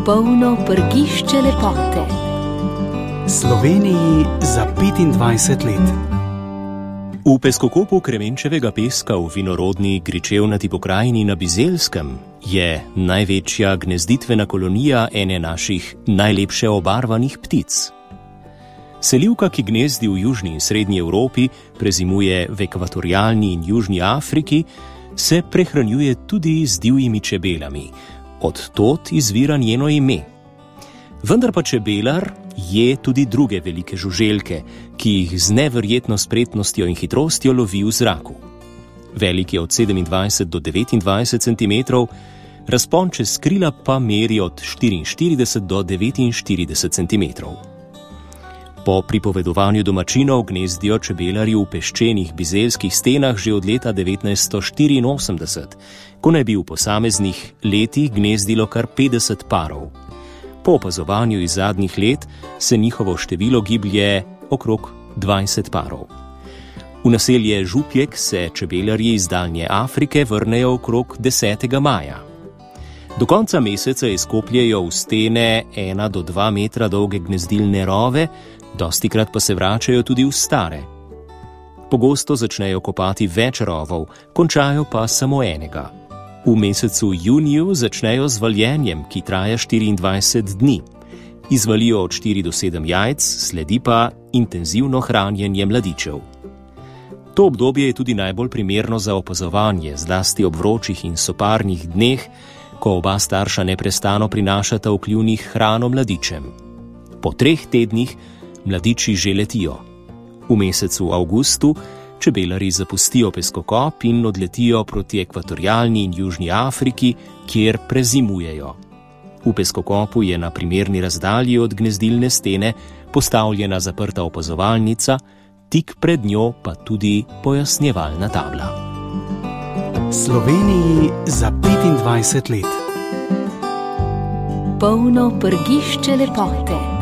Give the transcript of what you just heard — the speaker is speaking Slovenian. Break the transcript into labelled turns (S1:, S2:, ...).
S1: Polno prgišče lepote.
S2: Sloveniji za 25 let.
S3: V peskokopu Kremenčevega peska v vinorodni Gričevnati pokrajini na Bizelskem je največja gnezditvena kolonija ene naših najlepše obarvanih ptic. Selivka, ki gnezdi v južni in srednji Evropi, prezimuje v ekvatorialni in južni Afriki, se prehranjuje tudi z divjimi čebelami. Od tod izvira njeno ime. Vendar pa čebelar je tudi druge velike žuželke, ki jih z neverjetno spretnostjo in hitrostjo lovi v zraku. Velik je od 27 do 29 cm, razpon čez krila pa meri od 44 do 49 cm. Po pripovedovanju domačinov gnezdijo čebelarji v peščenih bizelskih stenah že od leta 1984, ko naj bi v posameznih letih gnezdilo kar 50 parov. Po opazovanju iz zadnjih let se njihovo število giblje okrog 20 parov. V naselje Župjek se čebelarji iz daljne Afrike vrnejo okrog 10. maja. Do konca meseca izkopljejo v stene 1 do 2 metra dolge gnezdilne rove, dostikrat pa se vračajo tudi v stare. Pogosto začnejo kopati več rovov, končajo pa samo enega. V mesecu juniju začnejo z valjenjem, ki traja 24 dni. Izvalijo od 4 do 7 jajc, sledi pa intenzivno hranjenje mladičev. To obdobje je tudi najbolj primerno za opazovanje, zlasti ob vročih in soparnih dneh, ko oba starša neprestano prinašata v kljuvnih hrano mladičem. Po 3 tednih mladiči že letijo. V mesecu avgustu čebelarji zapustijo peskokop in odletijo proti ekvatorialni in južni Afriki, kjer prezimujejo. V peskokopu je na primerni razdalji od gnezdilne stene postavljena zaprta opazovalnica, tik pred njo pa tudi pojasnjevalna tabla.
S2: Sloveniji za 25 let.
S1: Polno prgišče lepote.